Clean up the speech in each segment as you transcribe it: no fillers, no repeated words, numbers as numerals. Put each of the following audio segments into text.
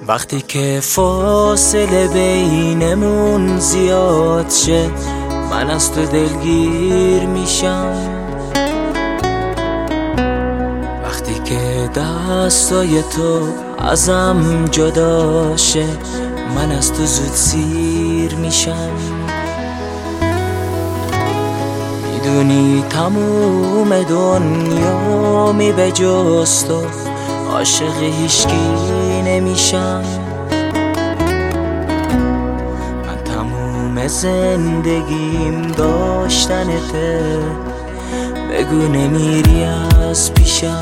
وقتی که فاصله بینمون زیاد شه من از تو دلگیر میشم. وقتی که دستای تو ازم جدا شه من از تو زود سیر میشم. میدونی تموم دنیا می به جز تو عاشق هیچکی نمیشم. من تموم زندگیم داشتنته، بگو نمیری از پیشم.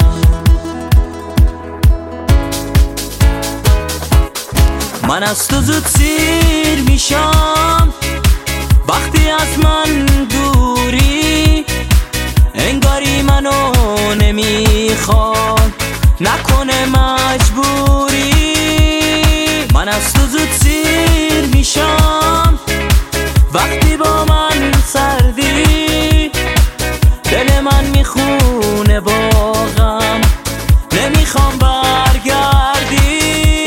من از تو زود سیر میشم وقتی از من دوری، انگاری منو نمیخواد نکنه مجبوری. من از تو زود سیر میشم وقتی با من سردی، دل من میخونه با غم نمیخوام برگردی.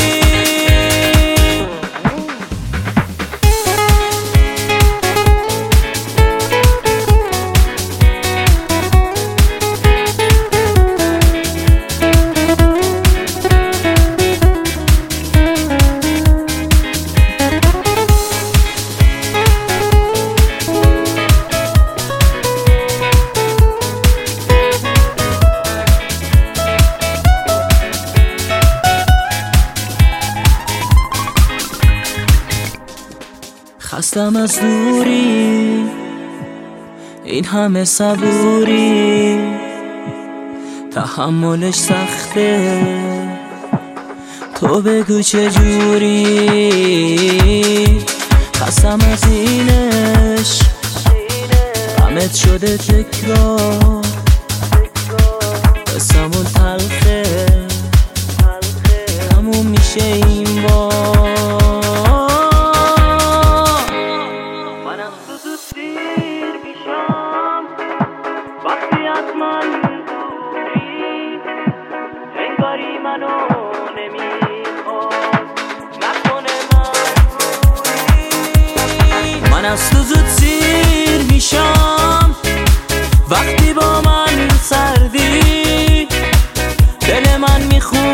خستم از دوری، این همه صبوری تحملش سخته، تو بگو چجوری. خستم از اینش غمت شده تکرار، قسمون تلخه تموم میشه این بار. وقتی از من دوری، انگاری منو نمیخواد نکنه مجبوری. من از تو زود سیر میشم وقتی با من سردی، دل من میخواد